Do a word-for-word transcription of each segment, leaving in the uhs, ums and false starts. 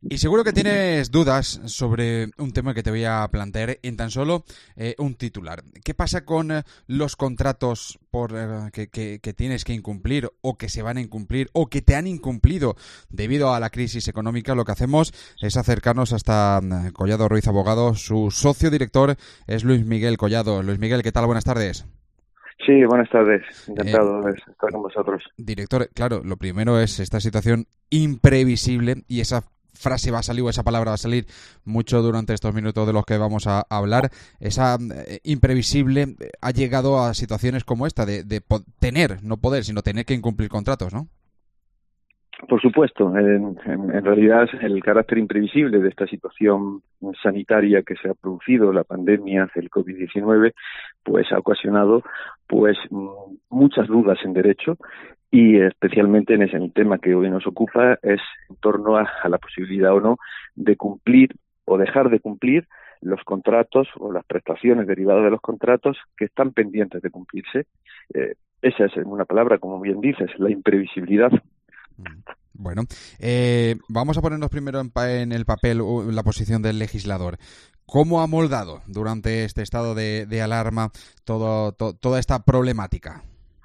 Y seguro que tienes dudas sobre un tema que te voy a plantear en tan solo eh, un titular. ¿Qué pasa con eh, los contratos por eh, que, que, que tienes que incumplir o que se van a incumplir o que te han incumplido debido a la crisis económica? Lo que hacemos es acercarnos hasta eh, Collado Ruiz Abogado. Su socio director es Luis Miguel Collado. Luis Miguel, ¿qué tal? Buenas tardes. Sí, buenas tardes. Eh, Encantado de estar con vosotros. Director, claro, lo primero es esta situación imprevisible y esa frase va a salir o esa palabra va a salir mucho durante estos minutos de los que vamos a hablar. Esa eh, imprevisible eh, ha llegado a situaciones como esta de, de tener, no poder, sino tener que incumplir contratos, ¿no? Por supuesto, en, en, en realidad el carácter imprevisible de esta situación sanitaria que se ha producido, la pandemia del COVID diecinueve, pues ha ocasionado pues muchas dudas en derecho y especialmente en ese el tema que hoy nos ocupa es en torno a, a la posibilidad o no de cumplir o dejar de cumplir los contratos o las prestaciones derivadas de los contratos que están pendientes de cumplirse. Eh, esa es, en una palabra, como bien dices, la imprevisibilidad. Bueno, eh, vamos a ponernos primero en, pa en el papel uh, la posición del legislador. ¿Cómo ha moldado durante este estado de, de alarma todo, to, toda esta problemática?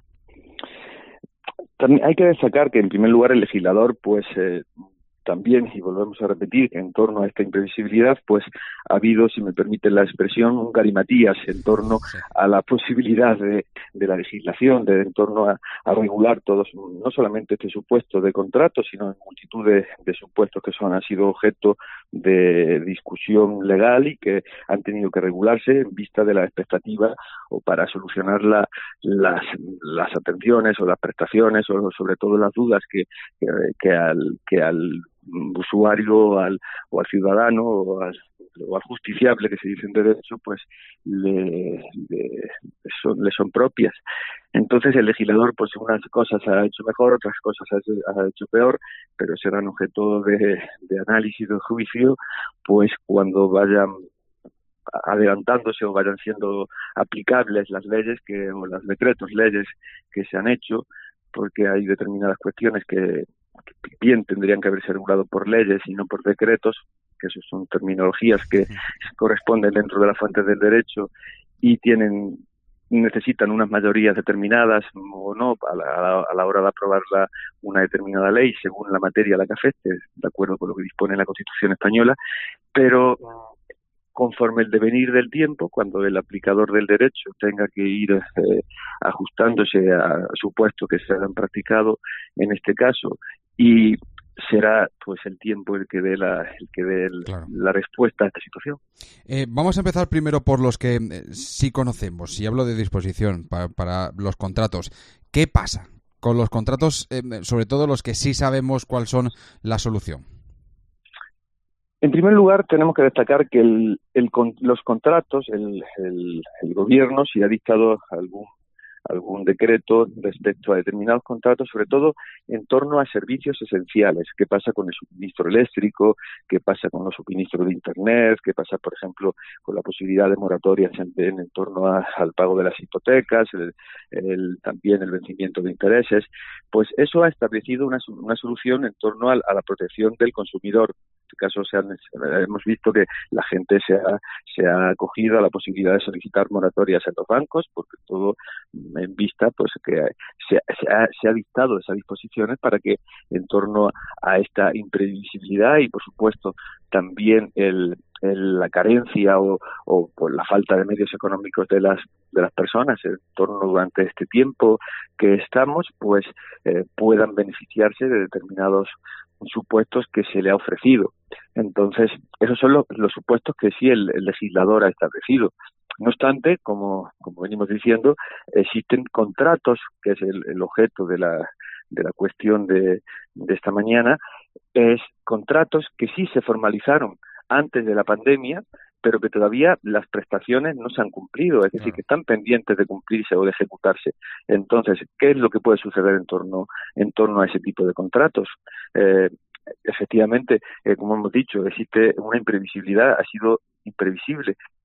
También hay que destacar que, en primer lugar, el legislador, pues, eh, también, y volvemos a repetir, en torno a esta imprevisibilidad, pues ha habido, si me permite la expresión, un garimatías en torno Sí. a la posibilidad de, de la legislación, de, en torno a, a regular todos, no solamente este supuesto de contrato, sino en multitud de, de supuestos que son han sido objeto de discusión legal y que han tenido que regularse en vista de la expectativa o para solucionar la, las, las atenciones o las prestaciones o sobre todo las dudas que, que, que al que al usuario al, o al ciudadano o al, o al justiciable que se dice en derecho pues le, le, son, le son propias. Entonces el legislador pues unas cosas ha hecho mejor, otras cosas ha, ha hecho peor, pero serán objeto de, de análisis, de juicio, pues cuando vayan adelantándose o vayan siendo aplicables las leyes que o los decretos leyes que se han hecho, porque hay determinadas cuestiones que que bien tendrían que haberse regulado por leyes y no por decretos, que eso son terminologías que corresponden dentro de las fuentes del derecho y tienen necesitan unas mayorías determinadas o no a la, a la hora de aprobar la, una determinada ley según la materia a la que afecte, de acuerdo con lo que dispone la Constitución española, pero conforme el devenir del tiempo, cuando el aplicador del derecho tenga que ir eh, ajustándose a supuestos que se han practicado en este caso, y será pues el tiempo el que dé la, el que dé el, Claro. la respuesta a esta situación. Eh, vamos a empezar primero por los que eh, sí conocemos. Si hablo de disposición para, para los contratos, ¿qué pasa con los contratos, eh, sobre todo los que sí sabemos cuál son la solución? En primer lugar, tenemos que destacar que el, el, los contratos, el, el, el gobierno, si ha dictado algún, algún decreto respecto a determinados contratos, sobre todo en torno a servicios esenciales. ¿Qué pasa con el suministro eléctrico? ¿Qué pasa con los suministros de Internet? ¿Qué pasa, por ejemplo, con la posibilidad de moratorias en, en, en torno a, al pago de las hipotecas, el, el, también el vencimiento de intereses? Pues eso ha establecido una, una solución en torno a, a la protección del consumidor. En este caso se han, hemos visto que la gente se ha, se ha acogido a la posibilidad de solicitar moratorias en los bancos, porque todo en vista pues que se, se, ha, se ha dictado esas disposiciones para que en torno a esta imprevisibilidad y por supuesto también el, el la carencia o, o por la falta de medios económicos de las de las personas en torno durante este tiempo que estamos pues eh, puedan beneficiarse de determinados supuestos que se le ha ofrecido. Entonces, esos son los, los supuestos que sí el, el legislador ha establecido. No obstante, como, como venimos diciendo, existen contratos, que es el, el objeto de la, de la cuestión de, de esta mañana, es contratos que sí se formalizaron antes de la pandemia, pero que todavía las prestaciones no se han cumplido, es decir, que están pendientes de cumplirse o de ejecutarse. Entonces, ¿qué es lo que puede suceder en torno, en torno a ese tipo de contratos? Eh, efectivamente, eh, como hemos dicho, existe una imprevisibilidad, ha sido imprevisible,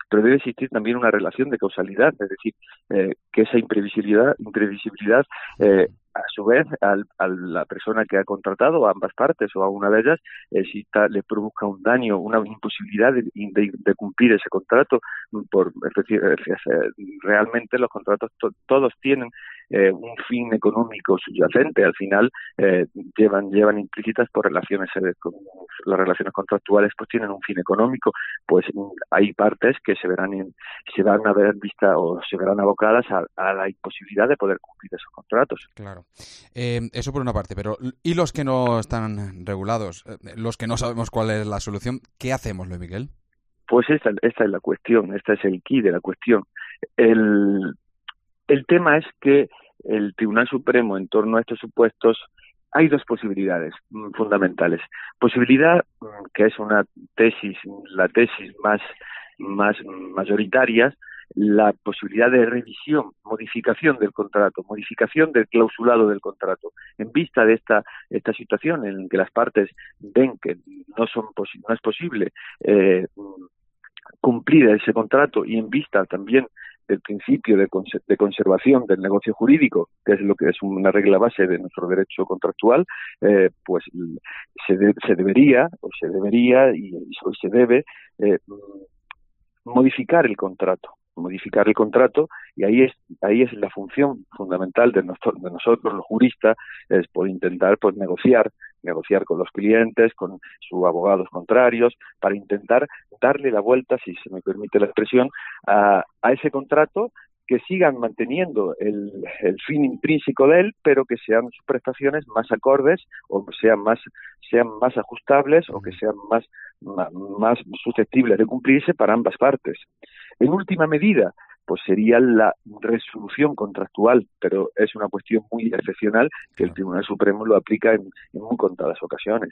pero debe existir también una relación de causalidad, es decir, eh, que esa imprevisibilidad, imprevisibilidad eh, a su vez al, a la persona que ha contratado, a ambas partes o a una de ellas, eh, si está, le produzca un daño, una imposibilidad de, de, de cumplir ese contrato. Por, es decir, realmente los contratos to, todos tienen eh, un fin económico subyacente, al final eh, llevan llevan implícitas por relaciones, eh, con, las relaciones contractuales pues tienen un fin económico, pues hay partes que se verán en, se van a ver vista o se verán abocadas a, a la imposibilidad de poder cumplir esos contratos. Claro. Eh, eso por una parte, pero ¿y los que no están regulados? Los que no sabemos cuál es la solución, ¿qué hacemos, Luis Miguel? Pues esta, esta es la cuestión, esta es el quid de la cuestión. El, el tema es que el Tribunal Supremo, en torno a estos supuestos, hay dos posibilidades mm, fundamentales. Posibilidad, mm, que es una tesis, la tesis más, más mayoritaria, la posibilidad de revisión, modificación del contrato, modificación del clausulado del contrato. En vista de esta esta situación en que las partes ven que no son posi- no es posible eh, cumplir ese contrato, y en vista también del principio de, cons- de conservación del negocio jurídico, que es lo que es una regla base de nuestro derecho contractual, eh, pues se, de- se debería o se debería y, y se debe eh, modificar el contrato. modificar el contrato y ahí es ahí es la función fundamental de, nosotros, de nosotros los juristas, es por intentar pues negociar negociar con los clientes, con sus abogados contrarios, para intentar darle la vuelta, si se me permite la expresión, a, a ese contrato, que sigan manteniendo el, el fin intrínseco de él, pero que sean sus prestaciones más acordes o sean más sean más ajustables o que sean más, más, más susceptibles de cumplirse para ambas partes. En última medida, pues sería la resolución contractual, pero es una cuestión muy excepcional que el Tribunal Supremo lo aplica en, en muy contadas ocasiones.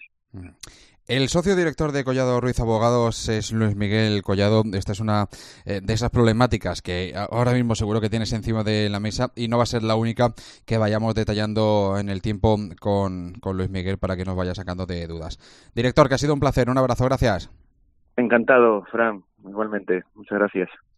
El socio director de Collado Ruiz Abogados es Luis Miguel Collado. Esta es una eh, de esas problemáticas que ahora mismo seguro que tienes encima de la mesa y no va a ser la única que vayamos detallando en el tiempo con, con Luis Miguel para que nos vaya sacando de dudas. Director, que ha sido un placer. Un abrazo, gracias. Encantado, Fran. Igualmente. Muchas gracias.